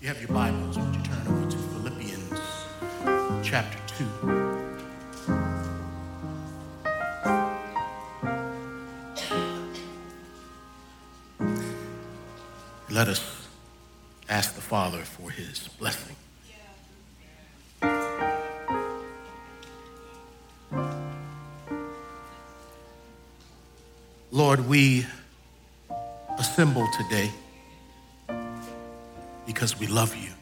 you have your Bibles, would you turn over to Philippians chapter 2. Let us ask the Father for his blessing. Lord, we assemble today because we love you.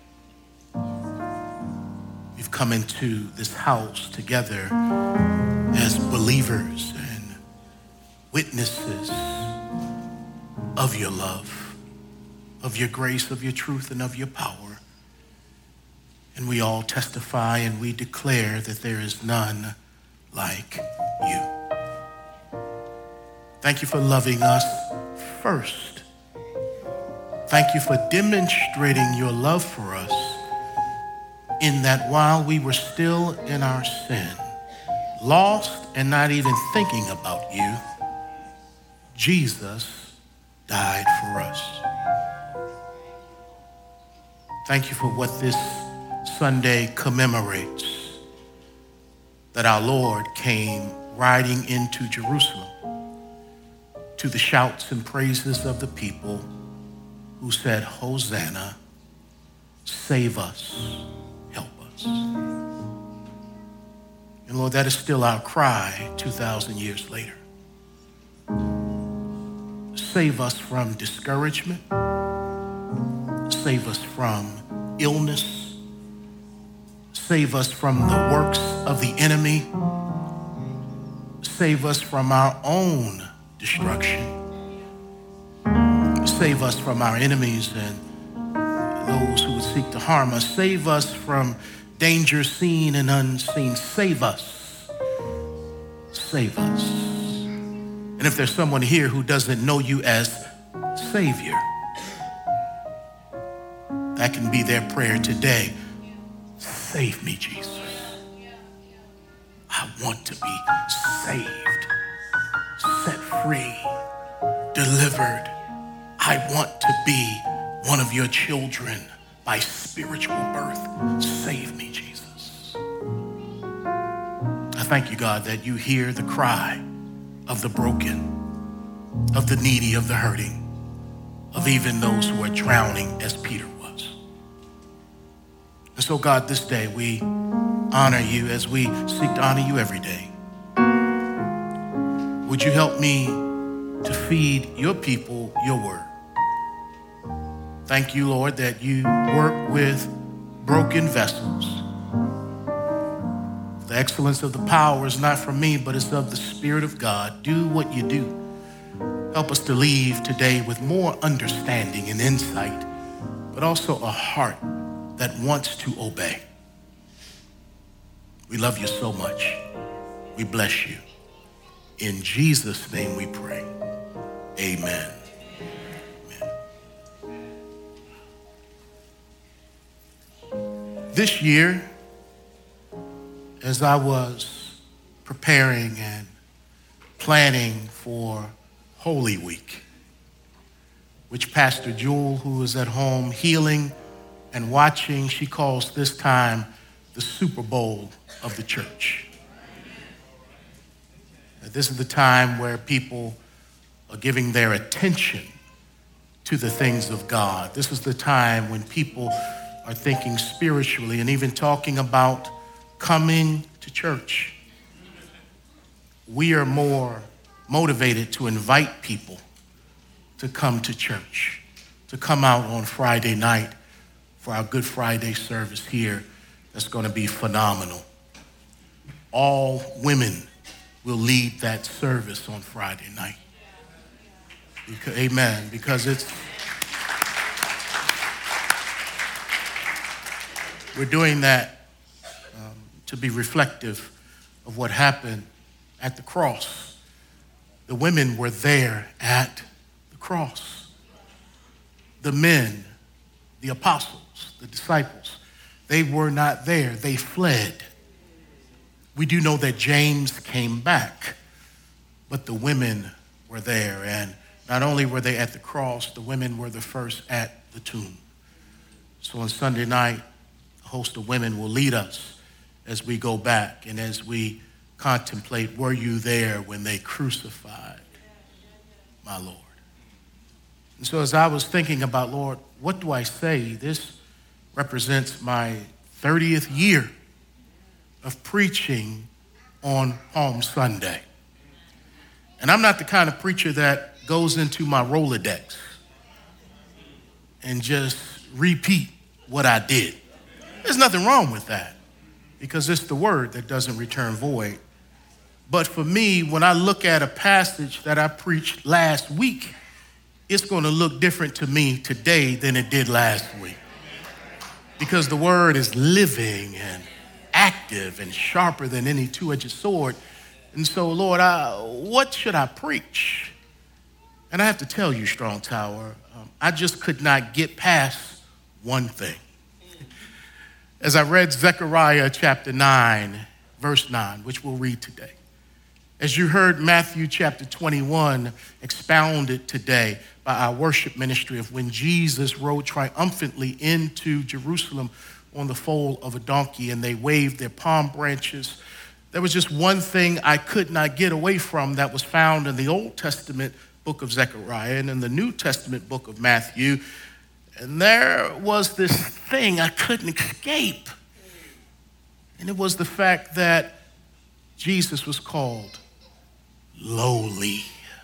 We've come into this house together as believers and witnesses of your love, of your grace, of your truth, and of your power. And we all testify and we declare that there is none like you. Thank you for loving us first. Thank you for demonstrating your love for us in that while we were still in our sin, lost and not even thinking about you, Jesus died for us. Thank you for what this Sunday commemorates, that our Lord came riding into Jerusalem to the shouts and praises of the people who said, Hosanna, save us, help us. And Lord, that is still our cry 2,000 years later. Save us from discouragement. Save us from illness. Save us from the works of the enemy. Save us from our own destruction. Save us from our enemies and those who would seek to harm us. Save us from danger seen and unseen. Save us. Save us. And if there's someone here who doesn't know you as Savior, that can be their prayer today. Save me, Jesus. I want to be saved, set free, delivered. I want to be one of your children by spiritual birth. Save me, Jesus. I thank you, God, that you hear the cry of the broken, of the needy, of the hurting, of even those who are drowning as Peter was. And so, God, this day we honor you as we seek to honor you every day. Would you help me to feed your people your word? Thank you, Lord, that you work with broken vessels. The excellence of the power is not from me, but it's of the Spirit of God. Do what you do. Help us to leave today with more understanding and insight, but also a heart that wants to obey. We love you so much. We bless you. In Jesus' name we pray. Amen. This year, as I was preparing and planning for Holy Week, which Pastor Jewel, who is at home healing and watching, she calls this time the Super Bowl of the church. This is the time where people are giving their attention to the things of God. This is the time when people are thinking spiritually and even talking about coming to church. We are more motivated to invite people to come to church, to come out on Friday night for our Good Friday service here. That's going to be phenomenal. All women will lead that service on Friday night. Amen. Because we're doing that to be reflective of what happened at the cross. The women were there at the cross. The men, the apostles, the disciples, they were not there. They fled. We do know that James came back, but the women were there. And not only were they at the cross, the women were the first at the tomb. So So on Sunday night, a host of women will lead us as we go back and as we contemplate, were you there when they crucified my Lord? And so as I was thinking about, Lord, what do I say? This represents my 30th year of preaching on Palm Sunday. And I'm not the kind of preacher that goes into my Rolodex and just repeat what I did. There's nothing wrong with that because it's the word that doesn't return void. But for me, when I look at a passage that I preached last week, it's going to look different to me today than it did last week. Because the word is living and active and sharper than any two-edged sword. And so, Lord, what should I preach? And I have to tell you, Strong Tower, I just could not get past one thing. As I read Zechariah chapter 9, verse 9, which we'll read today. As you heard Matthew chapter 21 expounded today by our worship ministry of when Jesus rode triumphantly into Jerusalem on the foal of a donkey and they waved their palm branches, there was just one thing I could not get away from that was found in the Old Testament book of Zechariah and in the New Testament book of Matthew. And there was this thing I couldn't escape. And it was the fact that Jesus was called lowly.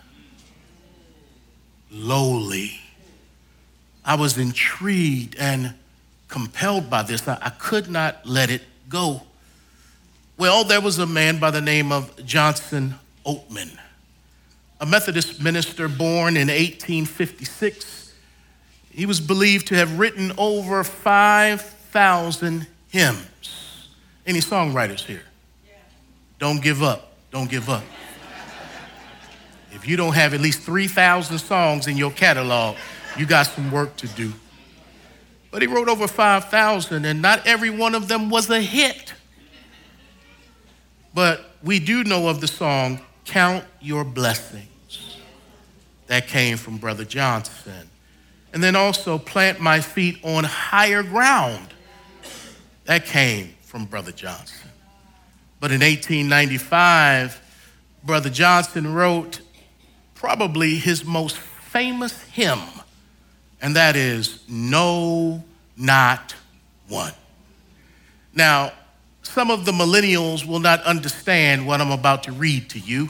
Lowly. I was intrigued and compelled by this. I could not let it go. Well, there was a man by the name of Johnson Oatman, a Methodist minister born in 1856. He was believed to have written over 5,000 hymns. Any songwriters here? Don't give up. Don't give up. If you don't have at least 3,000 songs in your catalog, you got some work to do. But he wrote over 5,000, and not every one of them was a hit. But we do know of the song, Count Your Blessings. That came from Brother Johnson. And then also, Plant My Feet on Higher Ground. That came from Brother Johnson. But in 1895, Brother Johnson wrote probably his most famous hymn, and that is No, Not One. Now, some of the millennials will not understand what I'm about to read to you.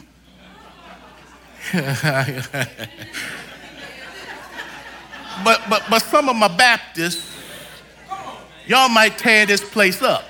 But some of my Baptists, y'all might tear this place up.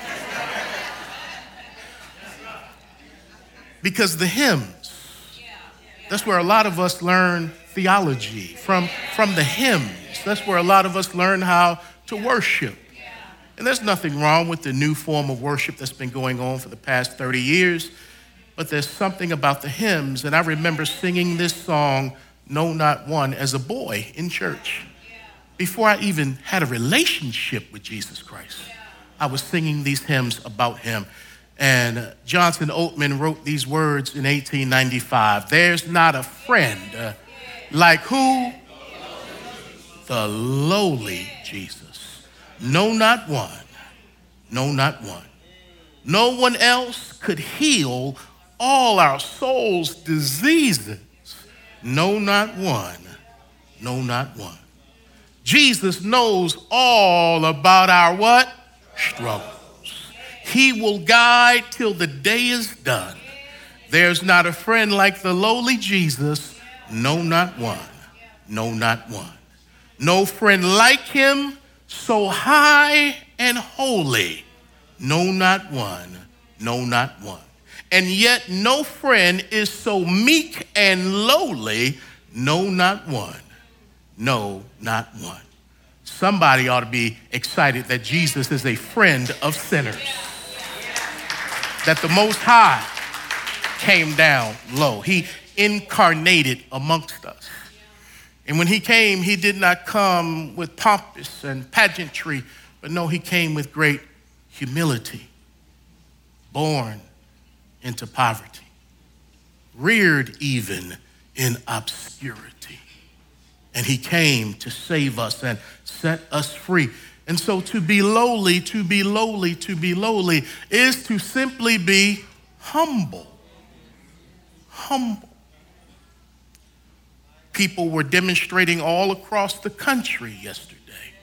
Because the hymns, that's where a lot of us learn theology, from the hymns. That's where a lot of us learn how to worship. And there's nothing wrong with the new form of worship that's been going on for the past 30 years, but there's something about the hymns. And I remember singing this song, No, Not One, as a boy in church. Before I even had a relationship with Jesus Christ, I was singing these hymns about him. And Johnson Oatman wrote these words in 1895. There's not a friend like who? The lowly Jesus. No, not one. No, not one. No one else could heal all our soul's diseases. No, not one. No, not one. Jesus knows all about our what? Struggles. He will guide till the day is done. There's not a friend like the lowly Jesus. No, not one. No, not one. No friend like him, so high and holy. No, not one. No, not one. And yet no friend is so meek and lowly. No, not one. No, not one. Somebody ought to be excited that Jesus is a friend of sinners. That the Most High came down low. He incarnated amongst us. And when he came, he did not come with pompous and pageantry, but no, he came with great humility, born into poverty, reared even in obscurity. And he came to save us and set us free. And so to be lowly, to be lowly, to be lowly is to simply be humble. Humble. People were demonstrating all across the country yesterday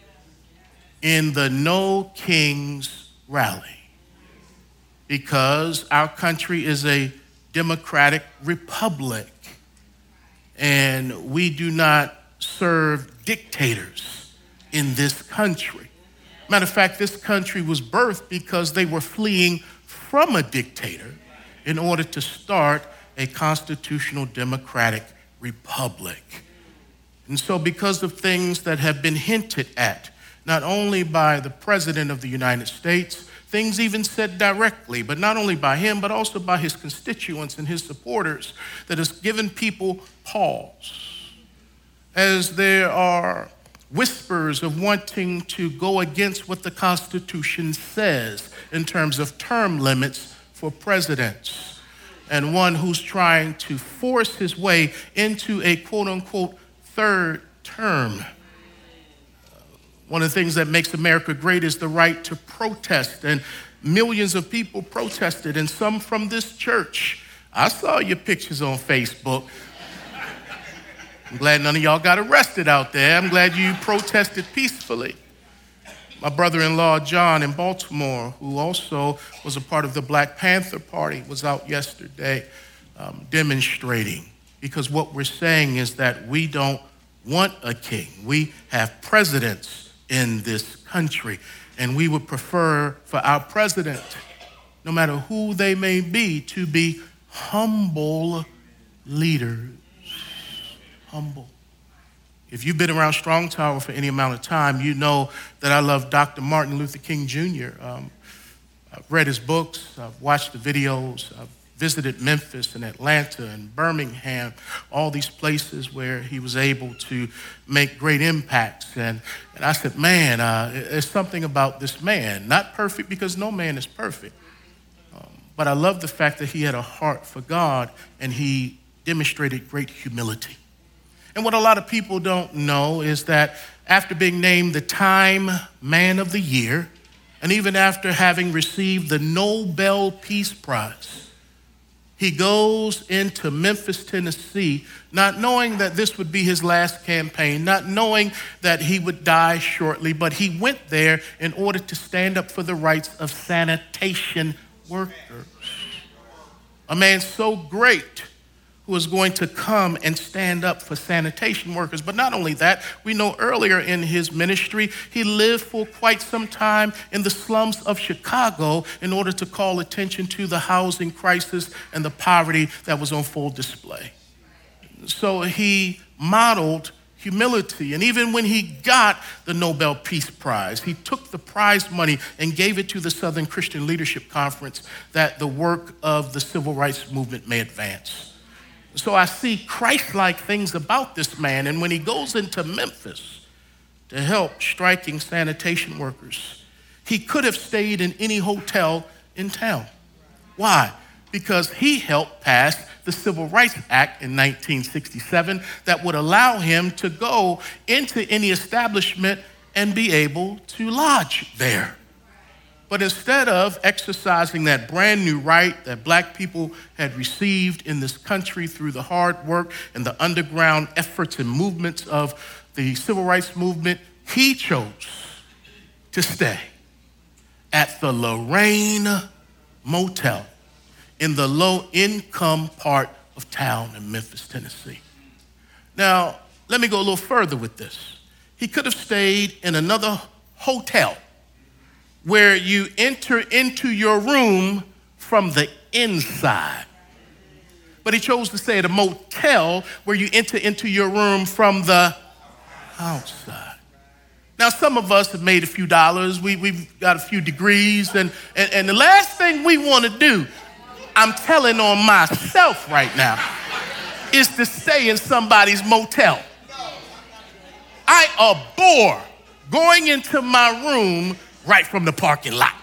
in the No Kings rally, because our country is a democratic republic and we do not serve dictators in this country. Matter of fact, this country was birthed because they were fleeing from a dictator in order to start a constitutional democratic republic. And so because of things that have been hinted at, not only by the President of the United States, things even said directly, but not only by him, but also by his constituents and his supporters, that has given people pause. As there are whispers of wanting to go against what the Constitution says in terms of term limits for presidents, and one who's trying to force his way into a quote-unquote third term. One of the things that makes America great is the right to protest, and millions of people protested, and some from this church. I saw your pictures on Facebook. I'm glad none of y'all got arrested out there. I'm glad you protested peacefully. My brother-in-law, John, in Baltimore, who also was a part of the Black Panther Party, was out yesterday demonstrating, because what we're saying is that we don't want a king. We have presidents in this country, and we would prefer for our president, no matter who they may be, to be humble leaders. Humble. If you've been around Strong Tower for any amount of time, you know that I love Dr. Martin Luther King Jr. I've read his books, I've watched the videos, I've visited Memphis and Atlanta and Birmingham, all these places where he was able to make great impacts. And I said, man, there's something about this man. Not perfect, because no man is perfect. But I love the fact that he had a heart for God and he demonstrated great humility. And what a lot of people don't know is that after being named the Time Man of the Year, and even after having received the Nobel Peace Prize, he goes into Memphis, Tennessee, not knowing that this would be his last campaign, not knowing that he would die shortly, but he went there in order to stand up for the rights of sanitation workers. A man so great who is going to come and stand up for sanitation workers. But not only that, we know earlier in his ministry, he lived for quite some time in the slums of Chicago in order to call attention to the housing crisis and the poverty that was on full display. So he modeled humility. And even when he got the Nobel Peace Prize, he took the prize money and gave it to the Southern Christian Leadership Conference, that the work of the civil rights movement may advance. So I see Christ-like things about this man. And when he goes into Memphis to help striking sanitation workers, he could have stayed in any hotel in town. Why? Because he helped pass the Civil Rights Act in 1967 that would allow him to go into any establishment and be able to lodge there. But instead of exercising that brand new right that black people had received in this country through the hard work and the underground efforts and movements of the civil rights movement, he chose to stay at the Lorraine Motel in the low-income part of town in Memphis, Tennessee. Now, let me go a little further with this. He could have stayed in another hotel where you enter into your room from the inside. But he chose to stay at a motel where you enter into your room from the outside. Now, some of us have made a few dollars. We've got a few degrees. And the last thing we want to do, I'm telling on myself right now, is to stay in somebody's motel. I abhor going into my room right from the parking lot.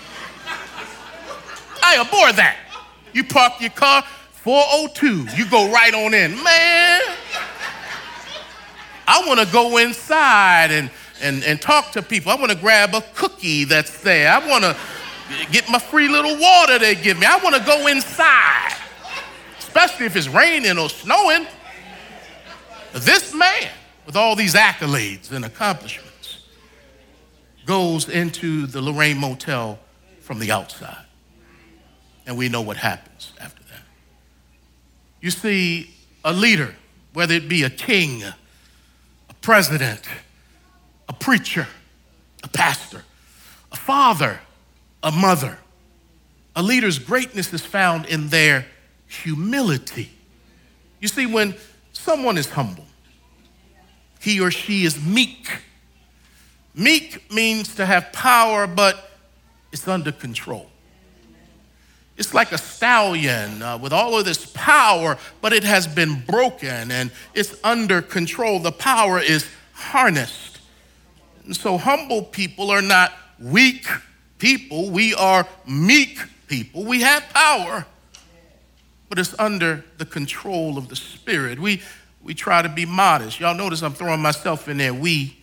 I abhor that. You park your car, 402, you go right on in. Man, I want to go inside and and talk to people. I want to grab a cookie that's there. I want to get my free little water they give me. I want to go inside, especially if it's raining or snowing. This man, with all these accolades and accomplishments, goes into the Lorraine Motel from the outside. And we know what happens after that. You see, a leader, whether it be a king, a president, a preacher, a pastor, a father, a mother, a leader's greatness is found in their humility. You see, when someone is humble, he or she is meek. Meek means to have power, but it's under control. It's like a stallion with all of this power, but it has been broken and it's under control. The power is harnessed. And so humble people are not weak people. We are meek people. We have power, but it's under the control of the Spirit. We try to be modest. Y'all notice I'm throwing myself in there. We.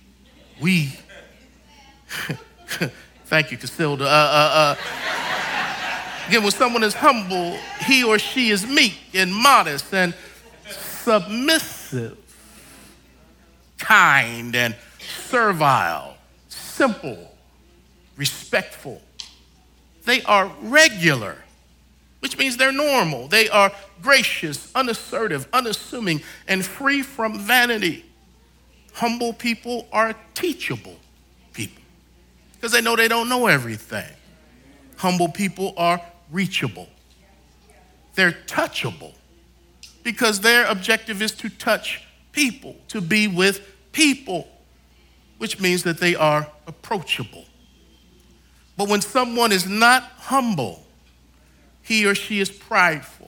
Thank you, Casilda. Again, when someone is humble, he or she is meek and modest and submissive, kind and servile, simple, respectful. They are regular, which means they're normal. They are gracious, unassertive, unassuming, and free from vanity. Humble people are teachable people because they know they don't know everything. Humble people are reachable. They're touchable because their objective is to touch people, to be with people, which means that they are approachable. But when someone is not humble, he or she is prideful,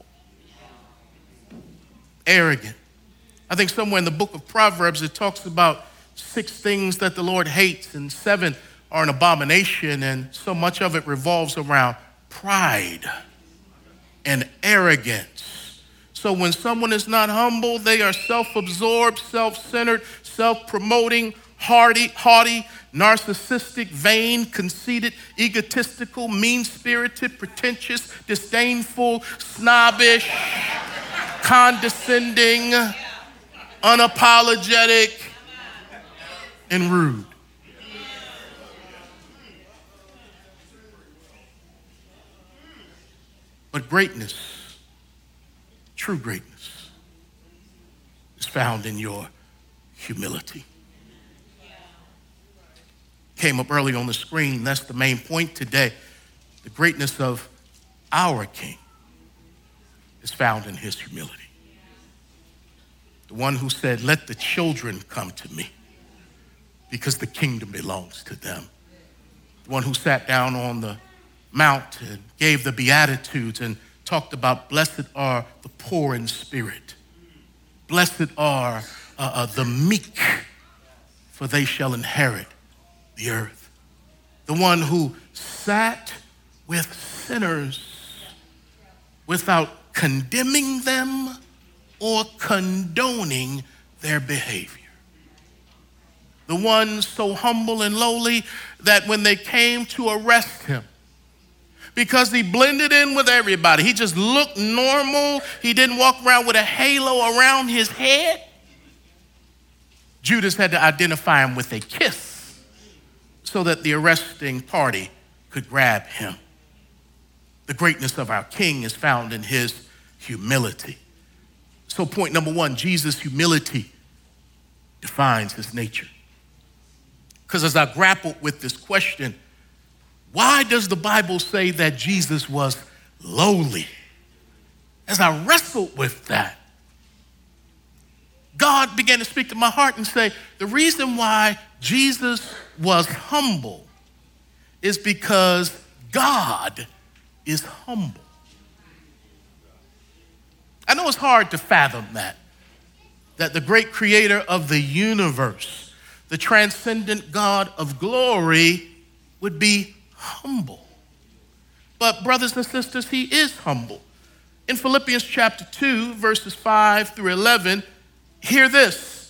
arrogant. I think somewhere in the book of Proverbs it talks about 6 things that the Lord hates and 7 are an abomination, and so much of it revolves around pride and arrogance. So when someone is not humble, they are self-absorbed, self-centered, self-promoting, haughty, narcissistic, vain, conceited, egotistical, mean-spirited, pretentious, disdainful, snobbish, condescending, unapologetic, and rude. But greatness, true greatness, is found in your humility. Came up early on the screen. That's the main point today. The greatness of our King is found in his humility. The one who said, "Let the children come to me because the kingdom belongs to them." The one who sat down on the mount and gave the Beatitudes and talked about blessed are the poor in spirit. Blessed are the meek, for they shall inherit the earth. The one who sat with sinners without condemning them or condoning their behavior. The one so humble and lowly that when they came to arrest him, because he blended in with everybody, he just looked normal, he didn't walk around with a halo around his head, Judas had to identify him with a kiss so that the arresting party could grab him. The greatness of our King is found in his humility. So point number 1, Jesus' humility defines his nature. Because as I grappled with this question, why does the Bible say that Jesus was lowly? As I wrestled with that, God began to speak to my heart and say, the reason why Jesus was humble is because God is humble. I know it's hard to fathom that the great creator of the universe, the transcendent God of glory, would be humble. But brothers and sisters, he is humble. In Philippians chapter 2, verses 5 through 11, hear this.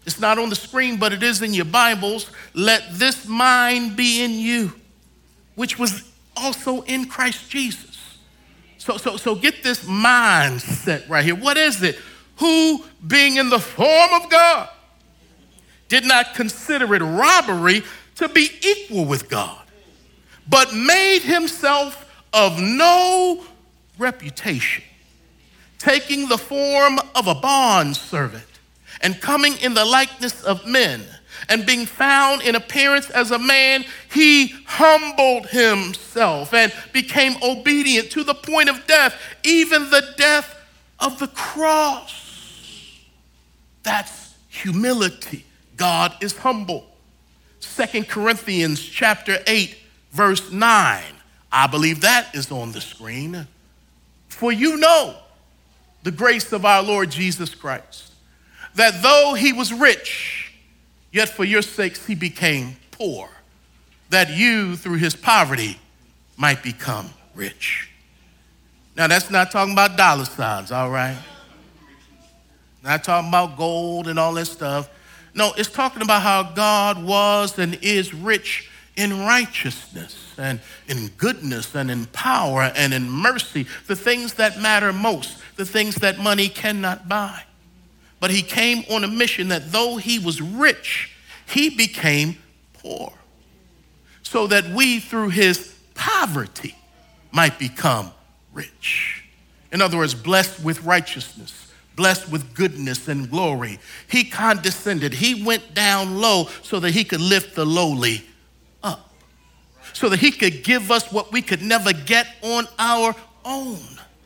It's not on the screen, but it is in your Bibles. Let this mind be in you, which was also in Christ Jesus. So get this mindset right here. What is it? Who, being in the form of God, did not consider it robbery to be equal with God, but made himself of no reputation, taking the form of a bondservant and coming in the likeness of men, and being found in appearance as a man, he humbled himself and became obedient to the point of death, even the death of the cross. That's humility. God is humble. 2 Corinthians chapter 8, verse 9. I believe that is on the screen. For you know the grace of our Lord Jesus Christ, that though he was rich, yet for your sakes he became poor, that you through his poverty might become rich. Now that's not talking about dollar signs, all right? Not talking about gold and all that stuff. No, it's talking about how God was and is rich in righteousness and in goodness and in power and in mercy, the things that matter most, the things that money cannot buy. But he came on a mission that though he was rich, he became poor, so that we through his poverty might become rich. In other words, blessed with righteousness, blessed with goodness and glory. He condescended. He went down low so that he could lift the lowly up, so that he could give us what we could never get on our own.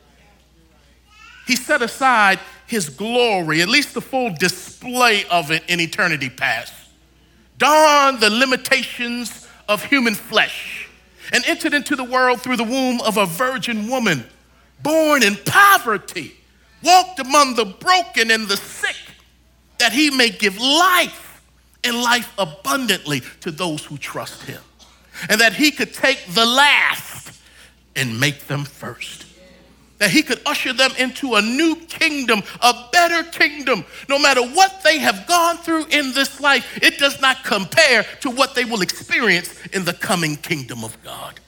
He set aside his glory, at least the full display of it in eternity past, donned the limitations of human flesh, and entered into the world through the womb of a virgin woman, born in poverty, walked among the broken and the sick, that he may give life and life abundantly to those who trust him, and that he could take the last and make them first, that he could usher them into a new kingdom, a better kingdom. No matter what they have gone through in this life, it does not compare to what they will experience in the coming kingdom of God.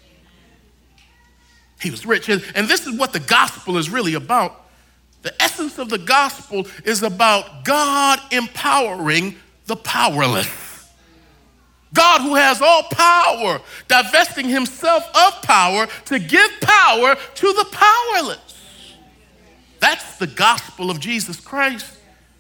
He was rich, and this is what the gospel is really about. The essence of the gospel is about God empowering the powerless. God, who has all power, divesting himself of power to give power to the powerless. That's the gospel of Jesus Christ.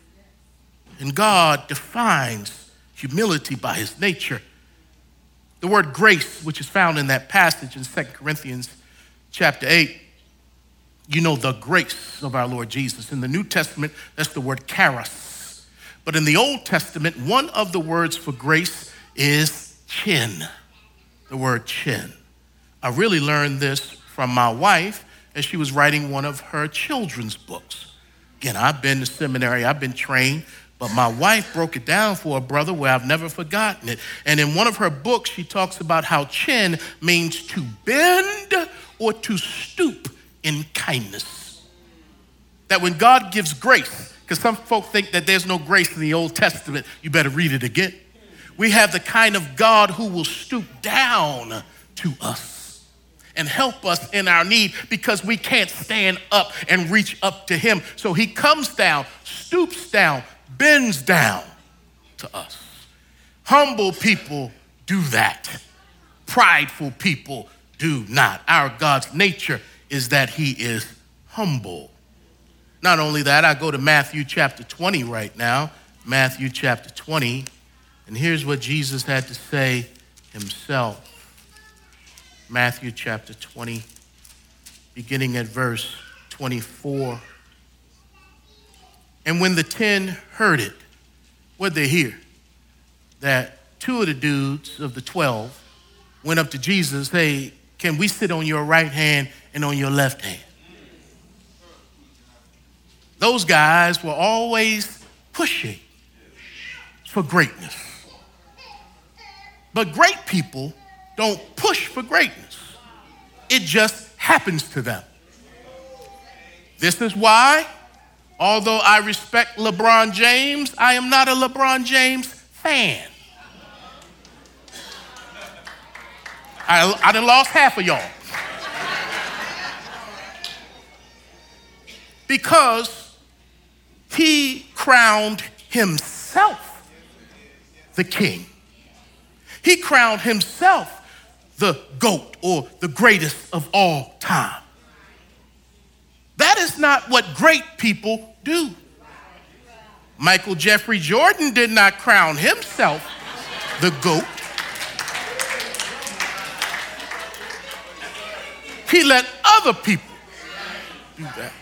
And God defines humility by his nature. The word grace, which is found in that passage in 2 Corinthians chapter 8, you know the grace of our Lord Jesus. In the New Testament, that's the word charis. But in the Old Testament, one of the words for grace is chin, the word chin. I really learned this from my wife as she was writing one of her children's books. Again, I've been to seminary, I've been trained, but my wife broke it down for a brother where I've never forgotten it. And in one of her books, she talks about how chin means to bend or to stoop in kindness. That when God gives grace, because some folk think that there's no grace in the Old Testament, you better read it again. We have the kind of God who will stoop down to us and help us in our need because we can't stand up and reach up to him. So he comes down, stoops down, bends down to us. Humble people do that. Prideful people do not. Our God's nature is that he is humble. Not only that, I go to Matthew chapter 20 right now. Matthew chapter 20. And here's what Jesus had to say himself. Matthew chapter 20, beginning at verse 24. And when the 10 heard it, what'd they hear? That two of the dudes of the 12 went up to Jesus, hey, can we sit on your right hand and on your left hand? Those guys were always pushing for greatness. But great people don't push for greatness. It just happens to them. This is why Although I respect LeBron James, I am not a LeBron James fan. I done lost half of y'all. Because he crowned himself the king. He crowned himself the GOAT, or the greatest of all time. That is not what great people do. Michael Jeffrey Jordan did not crown himself the GOAT. He let other people do that.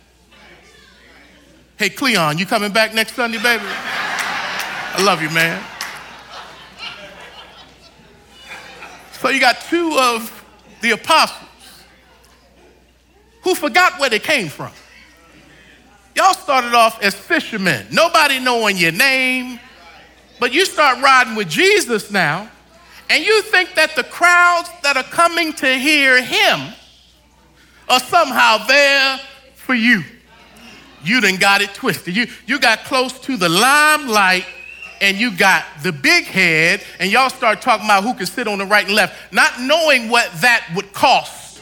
Hey, Cleon, you coming back next Sunday, baby? I love you, man. So you got two of the apostles who forgot where they came from. Y'all started off as fishermen, nobody knowing your name, but you start riding with Jesus now, and you think that the crowds that are coming to hear him are somehow there for you. You done got it twisted. You got close to the limelight, and you got the big head, and y'all start talking about who can sit on the right and left, not knowing what that would cost.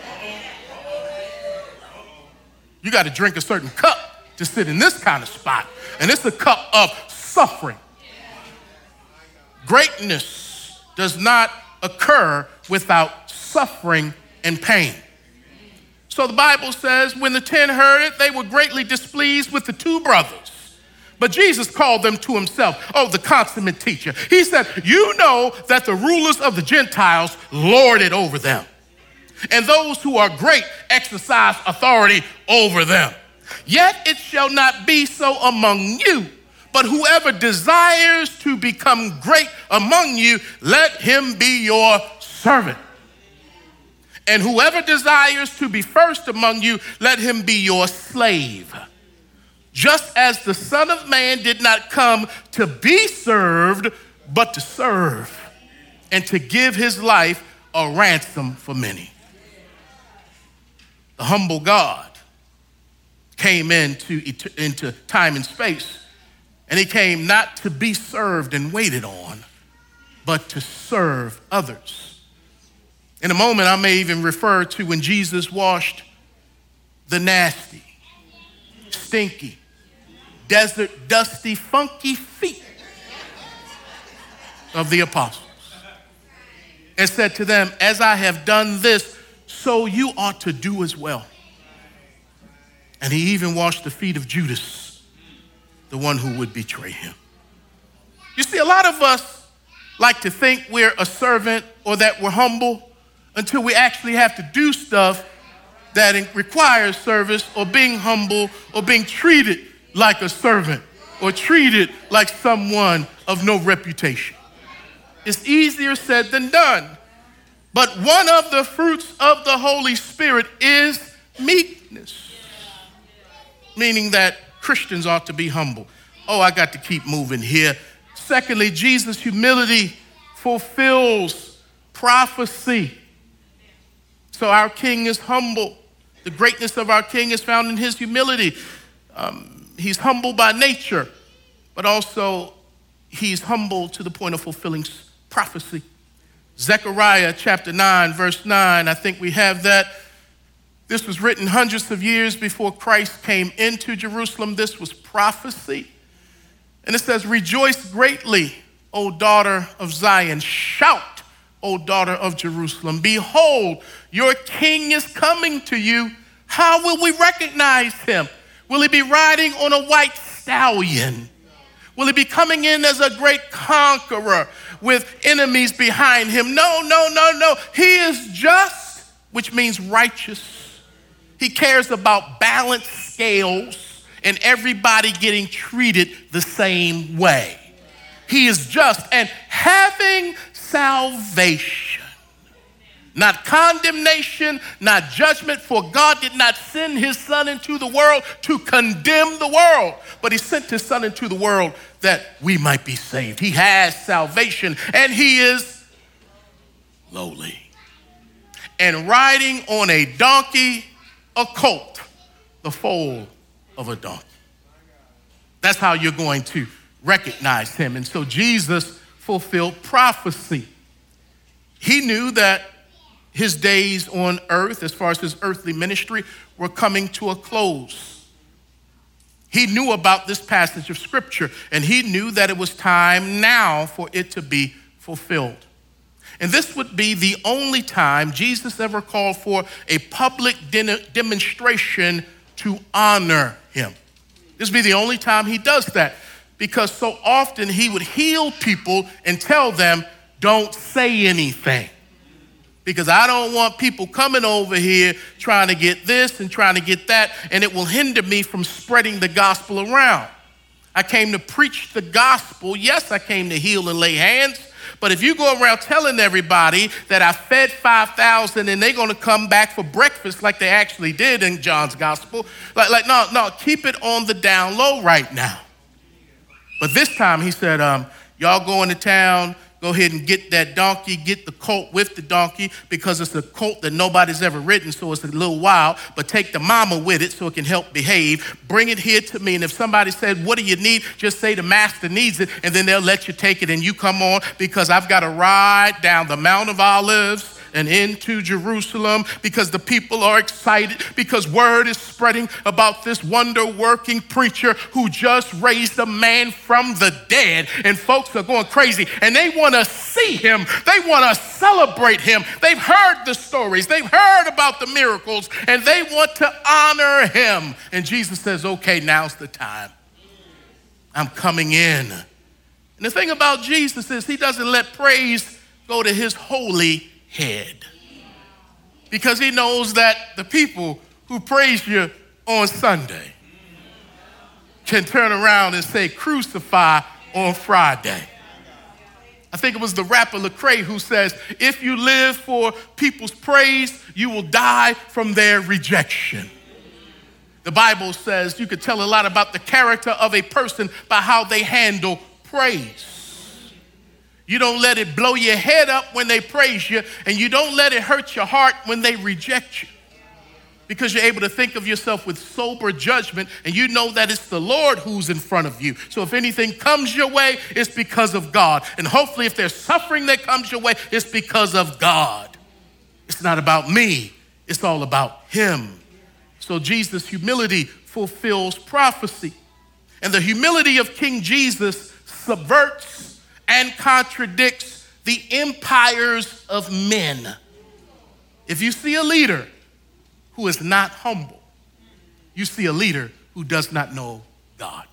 You got to drink a certain cup to sit in this kind of spot, and it's a cup of suffering. Greatness does not occur without suffering and pain. So the Bible says, when the 10 heard it, they were greatly displeased with the two brothers. But Jesus called them to himself. Oh, the consummate teacher. He said, you know that the rulers of the Gentiles lord it over them, and those who are great exercise authority over them. Yet it shall not be so among you, but whoever desires to become great among you, let him be your servant. And whoever desires to be first among you, let him be your slave. Just as the Son of Man did not come to be served, but to serve, and to give his life a ransom for many. The humble God came into time and space, and he came not to be served and waited on, but to serve others. In a moment, I may even refer to when Jesus washed the nasty, stinky, desert, dusty, funky feet of the apostles, and said to them, as I have done this, so you ought to do as well. And he even washed the feet of Judas, the one who would betray him. You see, a lot of us like to think we're a servant or that we're humble until we actually have to do stuff that requires service, or being humble, or being treated like a servant, or treated like someone of no reputation. It's easier said than done. But one of the fruits of the Holy Spirit is meekness, meaning that Christians ought to be humble. Oh, I got to keep moving here. Secondly, Jesus' humility fulfills prophecy. So our King is humble. The greatness of our King is found in his humility. He's humble by nature, but also he's humble to the point of fulfilling prophecy. Zechariah chapter 9, verse 9, I think we have that. This was written hundreds of years before Christ came into Jerusalem. This was prophecy. And it says, rejoice greatly, O daughter of Zion. Shout, O daughter of Jerusalem. Behold, your king is coming to you. How will we recognize him? Will he be riding on a white stallion? Will he be coming in as a great conqueror with enemies behind him? No. He is just, which means righteous. He cares about balanced scales and everybody getting treated the same way. He is just and having salvation. Not condemnation, not judgment, for God did not send his son into the world to condemn the world, but he sent his son into the world that we might be saved. He has salvation, and he is lowly. And riding on a donkey, a colt, the foal of a donkey. That's how you're going to recognize him. And so Jesus fulfilled prophecy. He knew that his days on earth, as far as his earthly ministry, were coming to a close. He knew about this passage of scripture, and he knew that it was time now for it to be fulfilled. And this would be the only time Jesus ever called for a public demonstration to honor him. This would be the only time he does that, because so often he would heal people and tell them, don't say anything, because I don't want people coming over here trying to get this and trying to get that, and it will hinder me from spreading the gospel around. I came to preach the gospel. Yes, I came to heal and lay hands. But if you go around telling everybody that I fed 5,000 and they're going to come back for breakfast like they actually did in John's gospel, no, keep it on the down low right now. But this time he said, y'all go into town, go ahead and get that donkey, get the colt with the donkey, because it's a colt that nobody's ever ridden, so it's a little wild, but take the mama with it so it can help behave. Bring it here to me, and if somebody said, what do you need? Just say the master needs it, and then they'll let you take it, and you come on, because I've got to ride down the Mount of Olives and into Jerusalem, because the people are excited, because word is spreading about this wonder-working preacher who just raised a man from the dead, and folks are going crazy, and they want to see him. They want to celebrate him. They've heard the stories. They've heard about the miracles, and they want to honor him. And Jesus says, okay, now's the time. I'm coming in. And the thing about Jesus is he doesn't let praise go to his holy head, because he knows that the people who praise you on Sunday can turn around and say crucify on Friday. I think it was the rapper Lecrae who says, if you live for people's praise, you will die from their rejection. The Bible says you could tell a lot about the character of a person by how they handle praise. You don't let it blow your head up when they praise you, and you don't let it hurt your heart when they reject you, because you're able to think of yourself with sober judgment, and you know that it's the Lord who's in front of you. So if anything comes your way, it's because of God. And hopefully if there's suffering that comes your way, it's because of God. It's not about me. It's all about him. So Jesus' humility fulfills prophecy. And the humility of King Jesus subverts and contradicts the empires of men. If you see a leader who is not humble, you see a leader who does not know God.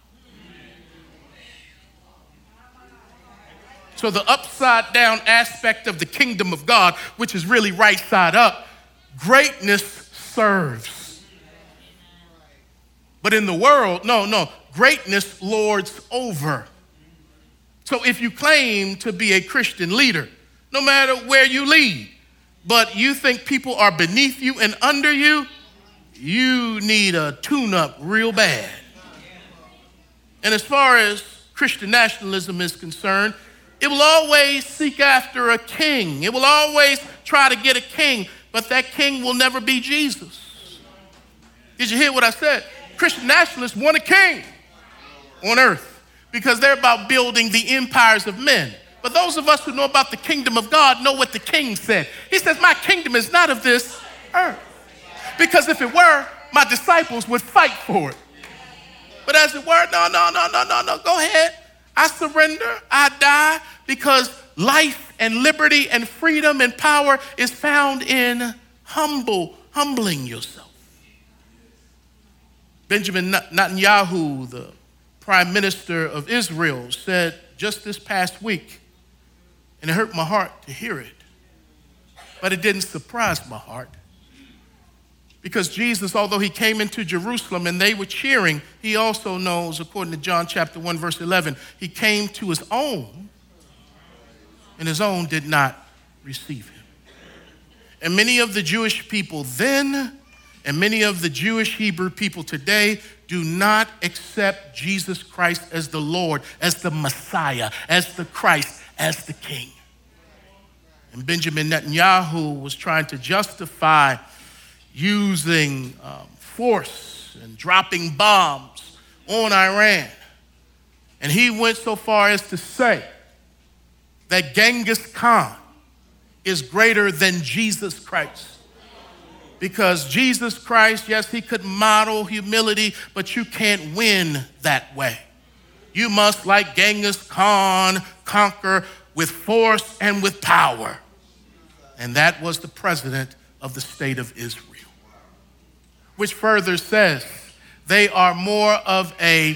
So the upside down aspect of the kingdom of God, which is really right side up, greatness serves. But in the world, no, greatness lords over. So if you claim to be a Christian leader, no matter where you lead, but you think people are beneath you and under you, you need a tune-up real bad. And as far as Christian nationalism is concerned, it will always seek after a king. It will always try to get a king, but that king will never be Jesus. Did you hear what I said? Christian nationalists want a king on earth, because they're about building the empires of men. But those of us who know about the kingdom of God know what the king said. He says, my kingdom is not of this earth. Because if it were, my disciples would fight for it. But as it were, no, go ahead. I surrender, I die, because life and liberty and freedom and power is found in humbling yourself. Benjamin Netanyahu, the Prime Minister of Israel, said just this past week, and it hurt my heart to hear it, but it didn't surprise my heart, because Jesus, although he came into Jerusalem and they were cheering, he also knows, according to John chapter 1, verse 11, he came to his own, and his own did not receive him. And many of the Jewish people then, and many of the Jewish Hebrew people today, do not accept Jesus Christ as the Lord, as the Messiah, as the Christ, as the King. And Benjamin Netanyahu was trying to justify using force and dropping bombs on Iran And he went so far as to say that Genghis Khan is greater than Jesus Christ. Because Jesus Christ, yes, he could model humility, but you can't win that way. You must, like Genghis Khan, conquer with force and with power. And that was the president of the state of Israel. Which further says they are more of a,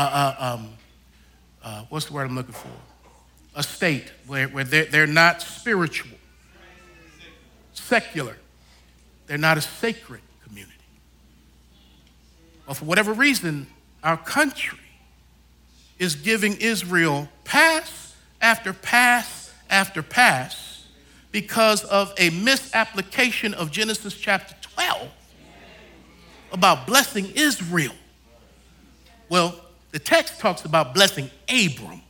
what's the word I'm looking for? A state where they're not spiritual, secular. They're not a sacred community. But for whatever reason, our country is giving Israel pass after pass after pass because of a misapplication of Genesis chapter 12 about blessing Israel. Well, the text talks about blessing Abram.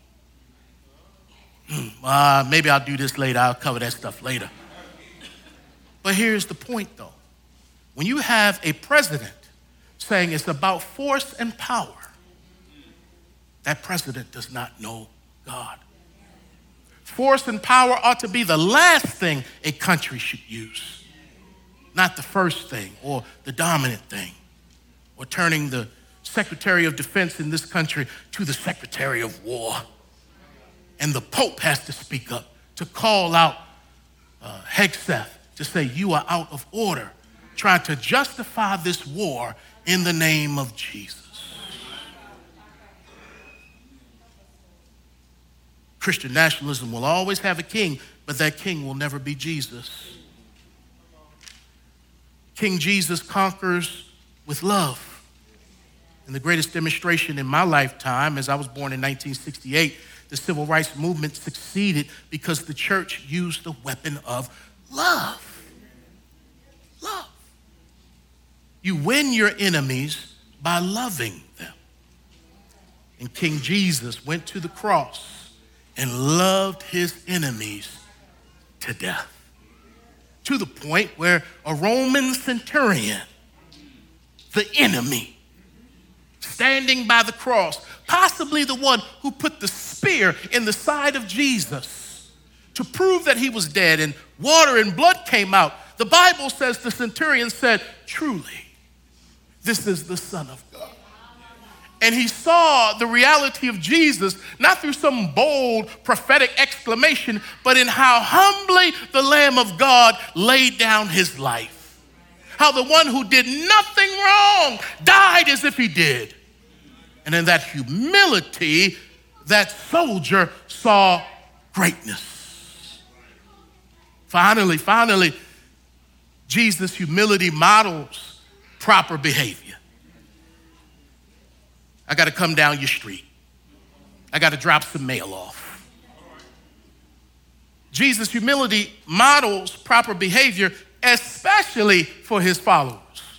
Maybe I'll do this later. I'll cover that stuff later. But here's the point, though. When you have a president saying it's about force and power, that president does not know God. Force and power ought to be the last thing a country should use, not the first thing or the dominant thing, or turning the Secretary of Defense in this country to the Secretary of War. And the Pope has to speak up to call out Hegseth, to say you are out of order, trying to justify this war in the name of Jesus. Christian nationalism will always have a king, but that king will never be Jesus. King Jesus conquers with love. And the greatest demonstration in my lifetime, as I was born in 1968, the civil rights movement succeeded because the church used the weapon of love. Love. You win your enemies by loving them. And King Jesus went to the cross and loved his enemies to death. To the point where a Roman centurion, the enemy, standing by the cross, possibly the one who put the spear in the side of Jesus to prove that he was dead, and water and blood came out. The Bible says the centurion said, "Truly, this is the Son of God." And he saw the reality of Jesus, not through some bold prophetic exclamation, but in how humbly the Lamb of God laid down his life. How the one who did nothing wrong died as if he did. And in that humility, that soldier saw greatness. Finally, Jesus' humility models proper behavior. I got to come down your street. I got to drop some mail off. Jesus' humility models proper behavior, especially for his followers.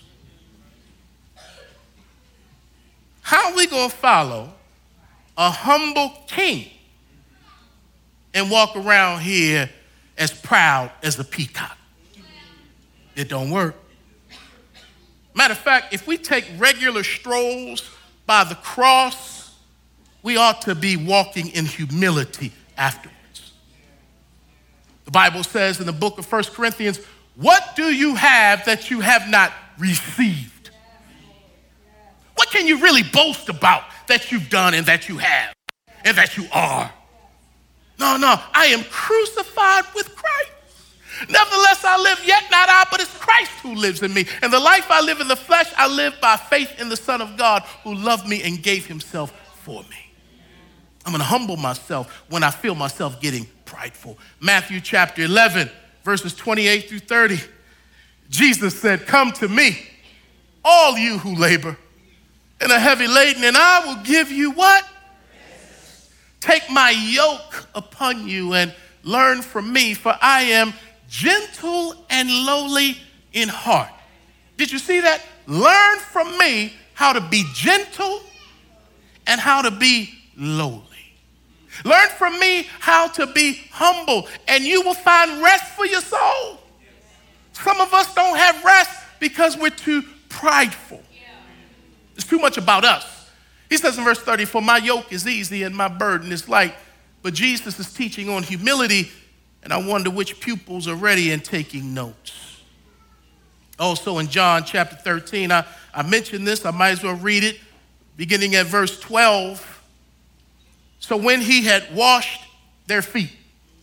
How are we going to follow a humble king and walk around here as proud as a peacock? It don't work. Matter of fact, if we take regular strolls by the cross, we ought to be walking in humility afterwards. The Bible says in the book of 1 Corinthians, what do you have that you have not received? What can you really boast about that you've done and that you have and that you are? No, I am crucified with Christ. Nevertheless, I live, yet not I, but it's Christ who lives in me. And the life I live in the flesh, I live by faith in the Son of God who loved me and gave himself for me. I'm going to humble myself when I feel myself getting prideful. Matthew chapter 11, verses 28 through 30. Jesus said, "Come to me, all you who labor and are heavy laden, and I will give you" what? "Take my yoke upon you and learn from me, for I am gentle and lowly in heart." Did you see that? Learn from me how to be gentle and how to be lowly. Learn from me how to be humble, and you will find rest for your soul. Some of us don't have rest because we're too prideful. It's too much about us. He says in verse 30, for my yoke is easy and my burden is light. But Jesus is teaching on humility, and I wonder which pupils are ready and taking notes. Also in John chapter 13, I mentioned this, I might as well read it, beginning at verse 12. So when he had washed their feet,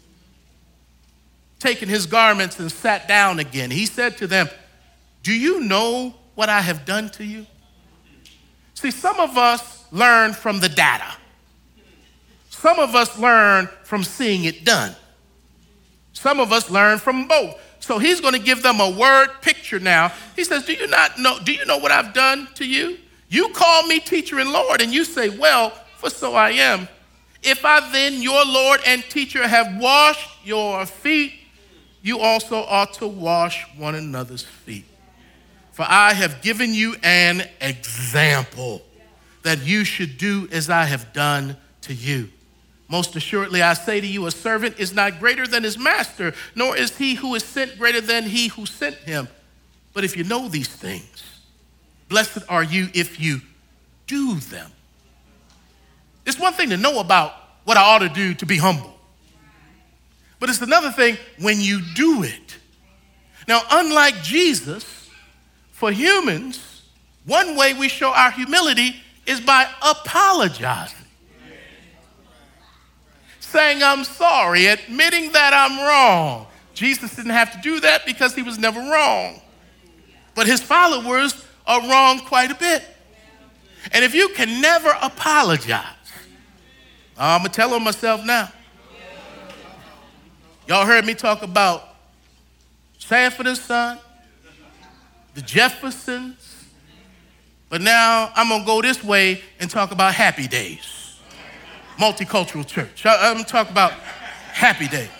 taken his garments and sat down again, he said to them, do you know what I have done to you? See, some of us learn from the data. Some of us learn from seeing it done. Some of us learn from both. So he's going to give them a word picture now. He says, do you know what I've done to you? You call me teacher and Lord, and you say, well, for so I am. If I then, your Lord and teacher, have washed your feet, you also ought to wash one another's feet. For I have given you an example that you should do as I have done to you. Most assuredly, I say to you, a servant is not greater than his master, nor is he who is sent greater than he who sent him. But if you know these things, blessed are you if you do them. It's one thing to know about what I ought to do to be humble. But it's another thing when you do it. Now, unlike Jesus, for humans, one way we show our humility is by apologizing. Saying I'm sorry, admitting that I'm wrong. Jesus didn't have to do that because he was never wrong. But his followers are wrong quite a bit. And if you can never apologize, I'm going to tell on myself now. Y'all heard me talk about Sanford and Son, the Jeffersons, but now I'm going to go this way and talk about Happy Days, Multicultural Church. I'm going to talk about Happy Days.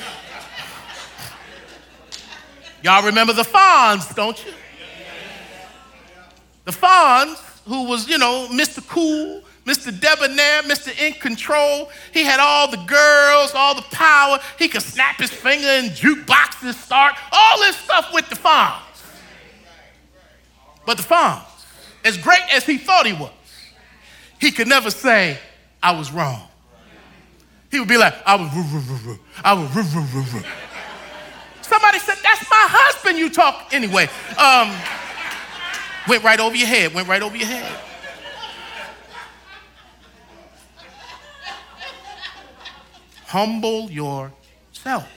Y'all remember the Fonz, don't you? The Fonz, who was, Mr. Cool, Mr. Debonair, Mr. In Control. He had all the girls, all the power. He could snap his finger and jukeboxes start, all this stuff with the Fonz. But the Fonz, as great as he thought he was, he could never say, I was wrong. He would be like, I was. Somebody said, that's my husband you talk. Anyway, went right over your head. Humble yourself.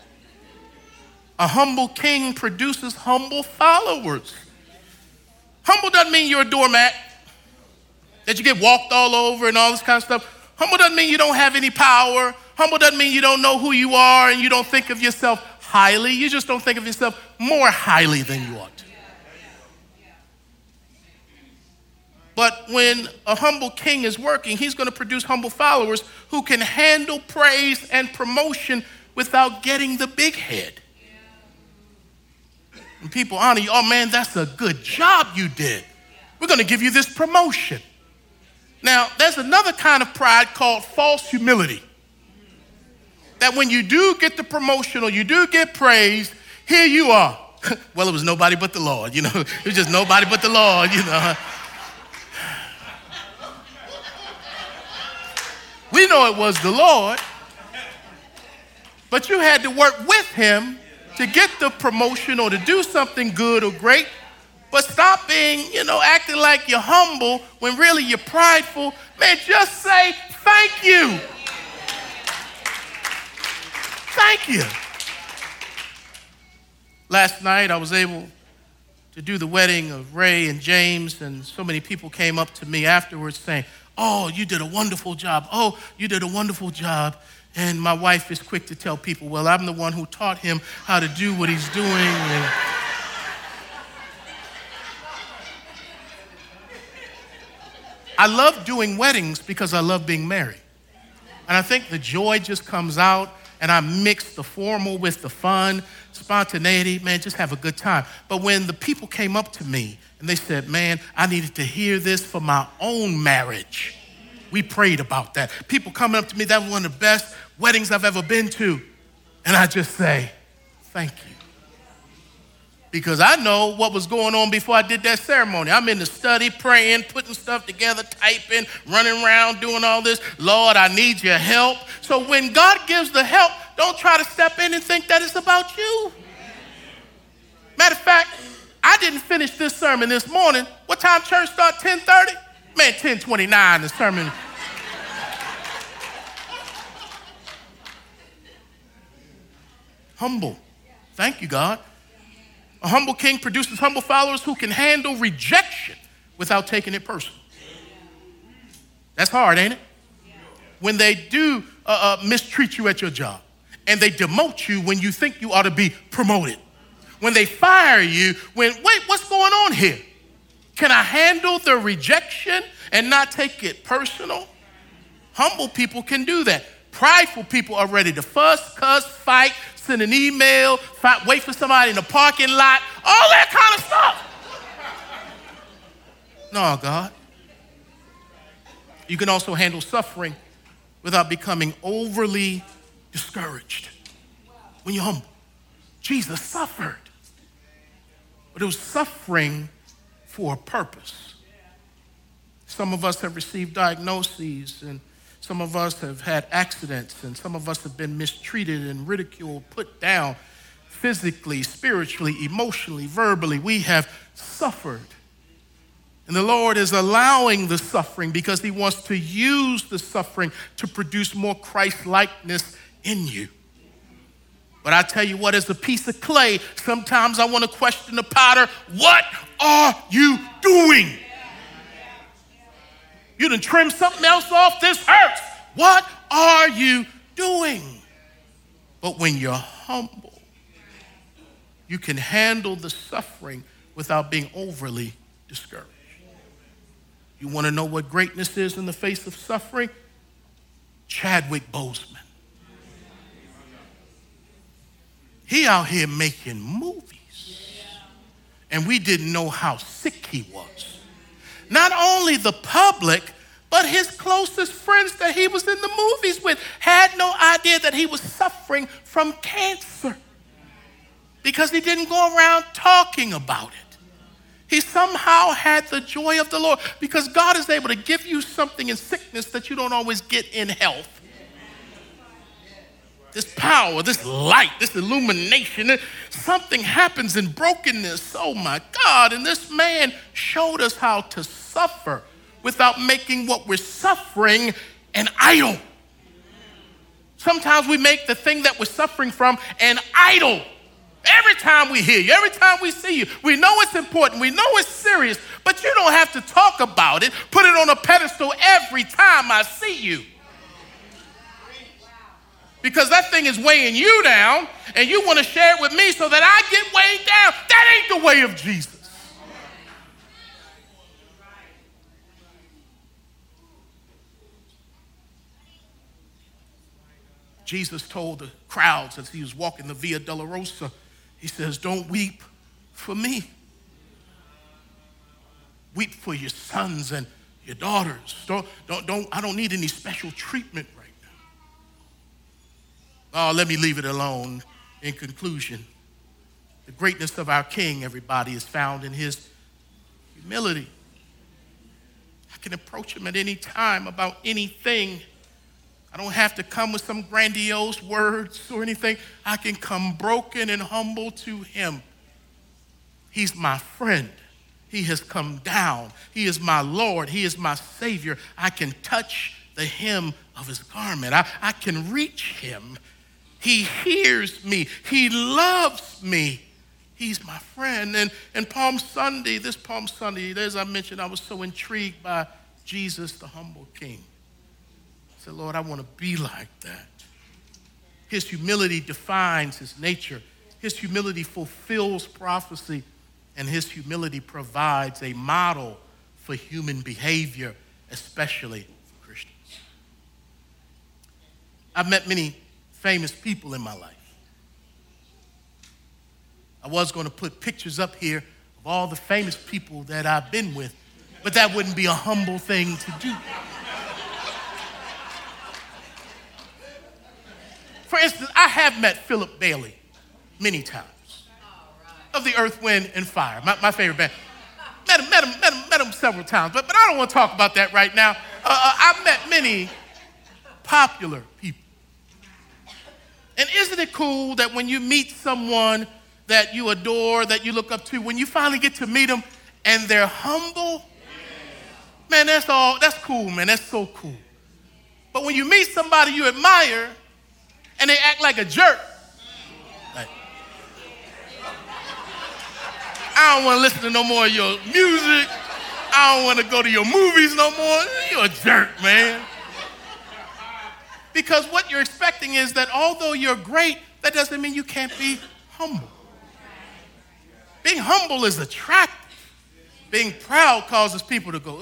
A humble king produces humble followers. Humble doesn't mean you're a doormat, that you get walked all over and all this kind of stuff. Humble doesn't mean you don't have any power. Humble doesn't mean you don't know who you are and you don't think of yourself highly. You just don't think of yourself more highly than you ought to. But when a humble king is working, he's going to produce humble followers who can handle praise and promotion without getting the big head. When people honor you, oh man, that's a good job you did. We're going to give you this promotion. Now, there's another kind of pride called false humility. That when you do get the promotion or you do get praise, here you are. Well, it was nobody but the Lord, It was just nobody but the Lord, We know it was the Lord, but you had to work with him to get the promotion or to do something good or great. But stop being, acting like you're humble when really you're prideful. Man, just say thank you. Thank you. Last night I was able to do the wedding of Ray and James, and so many people came up to me afterwards saying, oh, you did a wonderful job. Oh, you did a wonderful job. And my wife is quick to tell people, well, I'm the one who taught him how to do what he's doing. And I love doing weddings because I love being married. And I think the joy just comes out, and I mix the formal with the fun, spontaneity. Man, just have a good time. But when the people came up to me and they said, man, I needed to hear this for my own marriage. We prayed about that. People coming up to me, that was one of the best weddings I've ever been to. And I just say, thank you. because I know what was going on before I did that ceremony. I'm in the study, praying, putting stuff together, typing, running around, doing all this. Lord, I need your help. So when God gives the help, don't try to step in and think that it's about you. Matter of fact, I didn't finish this sermon this morning. What time church start? 10:30? Man, 10:29 the sermon. Humble. Thank you, God. A humble king produces humble followers who can handle rejection without taking it personal. That's hard, ain't it? When they do mistreat you at your job and they demote you when you think you ought to be promoted. When they fire you, wait, what's going on here? Can I handle the rejection and not take it personal? Humble people can do that. Prideful people are ready to fuss, cuss, fight, send an email, wait for somebody in the parking lot, all that kind of stuff. No, God. You can also handle suffering without becoming overly discouraged. When you're humble, Jesus suffered, but it was suffering for a purpose. Some of us have received diagnoses, and some of us have had accidents, and some of us have been mistreated and ridiculed, put down physically, spiritually, emotionally, verbally. We have suffered. And the Lord is allowing the suffering because he wants to use the suffering to produce more Christ-likeness in you. But I tell you what, as a piece of clay, sometimes I want to question the potter, what are you doing? You done trim something else off, this hurts. What are you doing? But when you're humble, you can handle the suffering without being overly discouraged. You want to know what greatness is in the face of suffering? Chadwick Boseman. He out here making movies, and we didn't know how sick he was. Not only the public, but his closest friends that he was in the movies with had no idea that he was suffering from cancer because he didn't go around talking about it. He somehow had the joy of the Lord because God is able to give you something in sickness that you don't always get in health. This power, this light, this illumination, something happens in brokenness. Oh my God. And this man showed us how to suffer without making what we're suffering an idol. Sometimes we make the thing that we're suffering from an idol. Every time we hear you, every time we see you, we know it's important, we know it's serious, but you don't have to talk about it, put it on a pedestal every time I see you. Because that thing is weighing you down, and you want to share it with me so that I get weighed down. That ain't the way of Jesus. Jesus told the crowds as he was walking the Via Dolorosa, he says, don't weep for me. Weep for your sons and your daughters. I don't need any special treatment right now. Oh, let me leave it alone. In conclusion, the greatness of our King, everybody, is found in his humility. I can approach him at any time about anything. I don't have to come with some grandiose words or anything. I can come broken and humble to him. He's my friend. He has come down. He is my Lord. He is my Savior. I can touch the hem of his garment. I can reach him. He hears me. He loves me. He's my friend. And Palm Sunday, this Palm Sunday, as I mentioned, I was so intrigued by Jesus, the humble King. I said, Lord, I want to be like that. His humility defines his nature. His humility fulfills prophecy, and his humility provides a model for human behavior, especially for Christians. I've met many famous people in my life. I was going to put pictures up here of all the famous people that I've been with, but that wouldn't be a humble thing to do. For instance, I have met Philip Bailey many times. of the Earth, Wind, and Fire, my favorite band. Met him several times, but I don't want to talk about that right now. I've met many popular people. And isn't it cool that when you meet someone that you adore, that you look up to, when you finally get to meet them and they're humble, man, that's cool, man. That's so cool. But when you meet somebody you admire and they act like a jerk, like, I don't want to listen to no more of your music. I don't want to go to your movies no more. You're a jerk, man. Because what you're expecting is that although you're great, that doesn't mean you can't be humble. Being humble is attractive. Being proud causes people to go,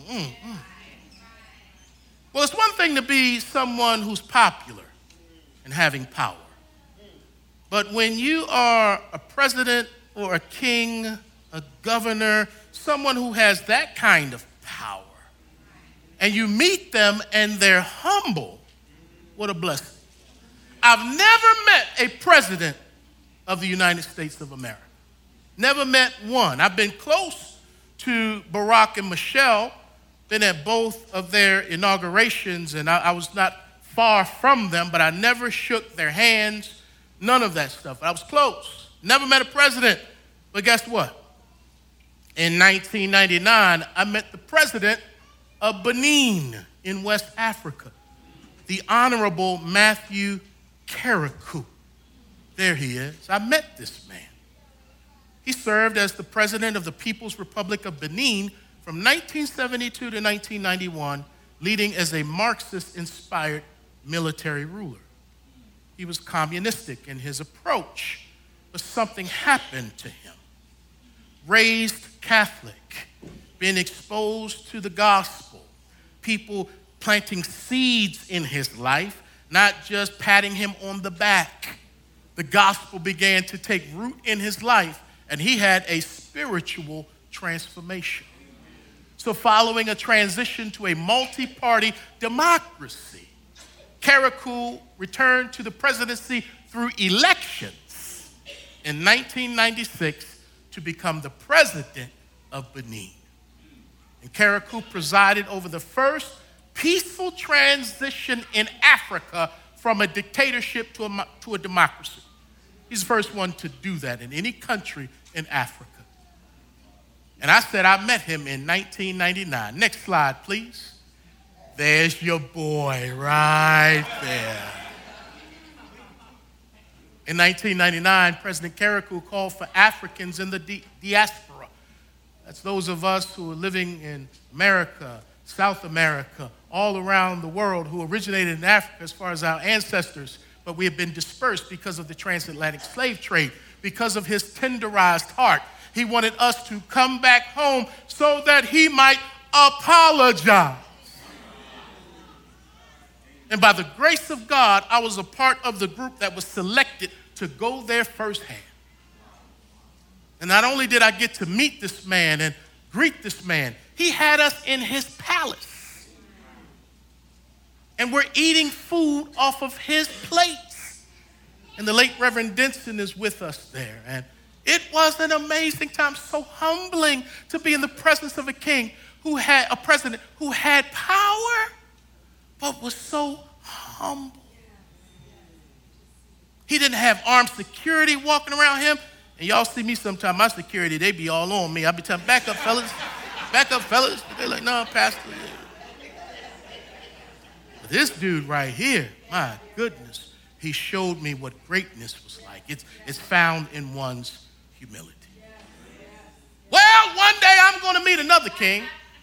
Well, it's one thing to be someone who's popular and having power. But when you are a president or a king, a governor, someone who has that kind of power, and you meet them and they're humble, what a blessing. I've never met a president of the United States of America. Never met one. I've been close to Barack and Michelle, been at both of their inaugurations, and I was not far from them, but I never shook their hands, none of that stuff. I was close. Never met a president. But guess what? In 1999, I met the president of Benin in West Africa, the Honorable Matthew Karakou. There he is. I met this man. He served as the president of the People's Republic of Benin from 1972 to 1991, leading as a Marxist-inspired military ruler. He was communistic in his approach, but something happened to him. Raised Catholic, being exposed to the gospel, people planting seeds in his life, not just patting him on the back. The gospel began to take root in his life, and he had a spiritual transformation. So following a transition to a multi-party democracy, Karakou returned to the presidency through elections in 1996 to become the president of Benin. And Karakou presided over the first peaceful transition in Africa from a dictatorship to a democracy. He's the first one to do that in any country in Africa. And I said I met him in 1999. Next slide, please. There's your boy right there. In 1999, President Karakou called for Africans in the diaspora. That's those of us who are living in America, South America, all around the world, who originated in Africa as far as our ancestors, but we have been dispersed because of the transatlantic slave trade, because of his tenderized heart. He wanted us to come back home so that he might apologize. And by the grace of God, I was a part of the group that was selected to go there firsthand. And not only did I get to meet this man and greet this man, he had us in his palace. And we're eating food off of his plates. And the late Reverend Denson is with us there. And it was an amazing time, so humbling to be in the presence of a king who had a president who had power, but was so humble. He didn't have armed security walking around him. And y'all see me sometime, my security, they be all on me. I be telling, back up, fellas. Back up, fellas. They're like, no, Pastor. But this dude right here, my goodness, he showed me what greatness was like. It's found in one's humility. Well, one day I'm going to meet another king.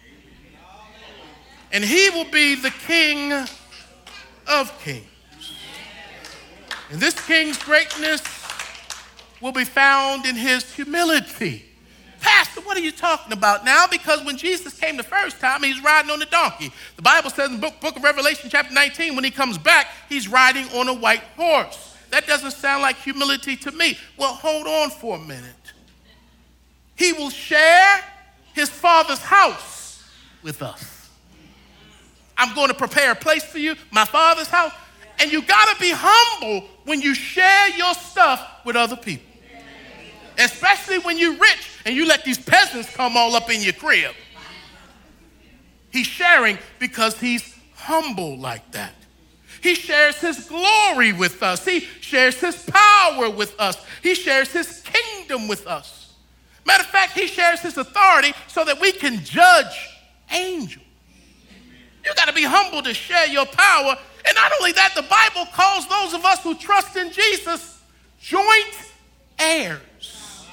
And he will be the King of Kings. And this king's greatness will be found in his humility. Pastor, what are you talking about now? Because when Jesus came the first time, he's riding on a donkey. The Bible says in the book of Revelation chapter 19, when he comes back, he's riding on a white horse. That doesn't sound like humility to me. Well, hold on for a minute. He will share his Father's house with us. I'm going to prepare a place for you, my Father's house. And you got to be humble when you share your stuff with other people. especially when you're rich and you let these peasants come all up in your crib. He's sharing because he's humble like that. He shares his glory with us. He shares his power with us. He shares his kingdom with us. Matter of fact, he shares his authority so that we can judge angels. You got to be humble to share your power. And not only that, the Bible calls those of us who trust in Jesus joint heirs,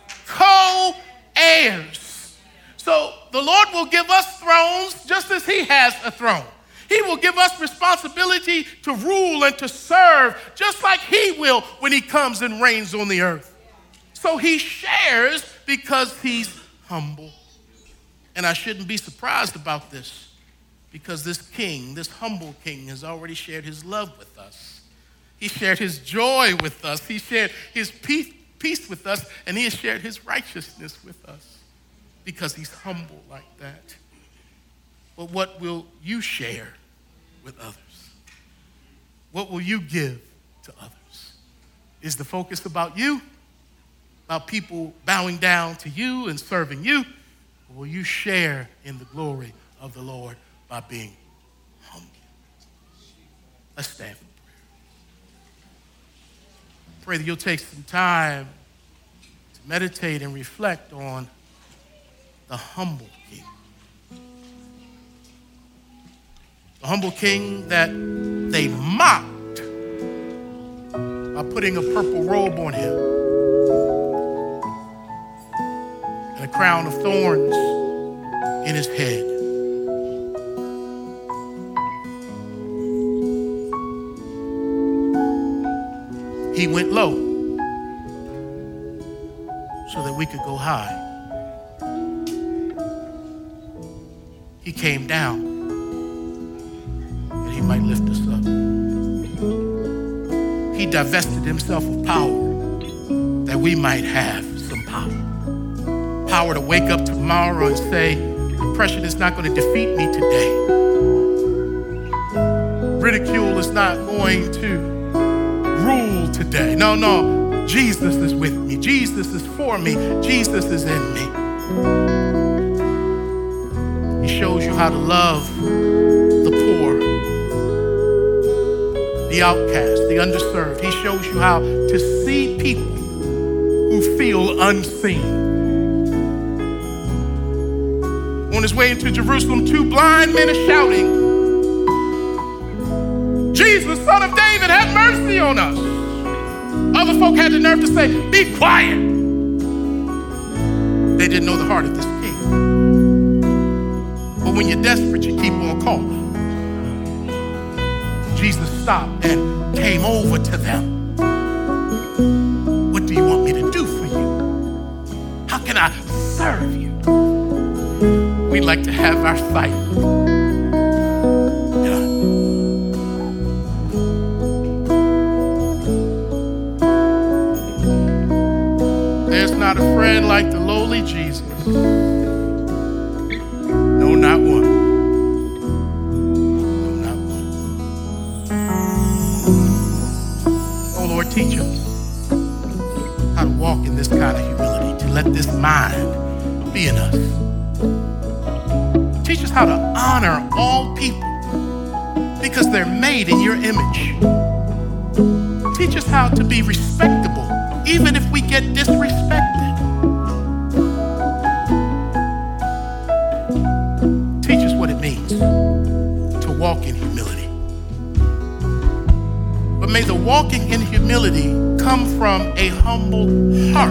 co-heirs. So the Lord will give us thrones just as he has a throne. He will give us responsibility to rule and to serve just like he will when he comes and reigns on the earth. So he shares because he's humble. And I shouldn't be surprised about this because this king, this humble king, has already shared his love with us. He shared his joy with us. He shared his peace with us, and he has shared his righteousness with us because he's humble like that. But what will you share with others? What will you give to others? Is the focus about you? About people bowing down to you and serving you? Or will you share in the glory of the Lord by being humble? Let's stand for prayer. Pray that you'll take some time to meditate and reflect on the humble king. The humble king that they mocked by putting a purple robe on him and a crown of thorns in his head. He went low so that we could go high. He came down that he might lift us up. He divested himself of power that we might have some power. Power to wake up tomorrow and say, depression is not going to defeat me today. Ridicule is not going to rule today. No, Jesus is with me. Jesus is for me. Jesus is in me. He shows you how to love the poor, the outcast, the underserved. He shows you how to see people who feel unseen. On his way into Jerusalem, two blind men are shouting, Jesus, Son of David, have mercy on us. Other folk had the nerve to say, be quiet. They didn't know the heart of this king. But when you're desperate, you keep on calling. Jesus stopped and came over to them. What do you want me to do for you? How can I serve you? We'd like to have our sight done. There's not a friend like the lowly Jesus. No, not one. No, not one. Oh, Lord, teach us how to walk in this kind of humility, to let this mind be in us. Teach us how to honor all people because they're made in your image. Teach us how to be respectable even if we get disrespected. Teach us what it means to walk in humility. But may the walking in humility come from a humble heart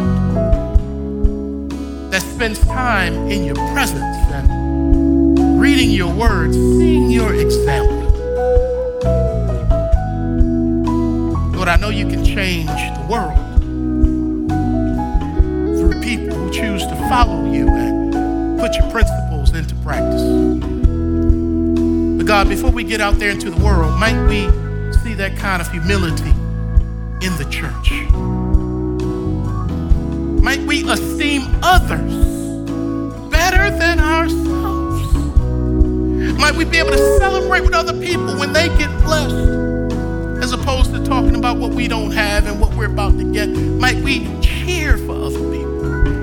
that spends time in your presence and reading your words, seeing your example. Lord, I know you can change the world through people who choose to follow you and put your principles into practice. But God, before we get out there into the world, might we see that kind of humility in the church? Might we esteem others better than ourselves? Might we be able to celebrate with other people when they get blessed, as opposed to talking about what we don't have and what we're about to get? Might we cheer for other people.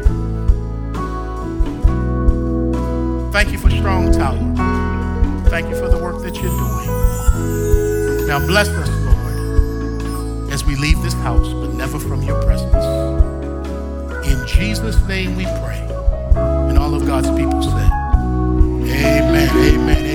Thank you for Strong Tower. Thank you for the work that you're doing. Now bless us, Lord, as we leave this house, but never from your presence. In Jesus' name we pray. And all of God's people said, amen, amen, amen.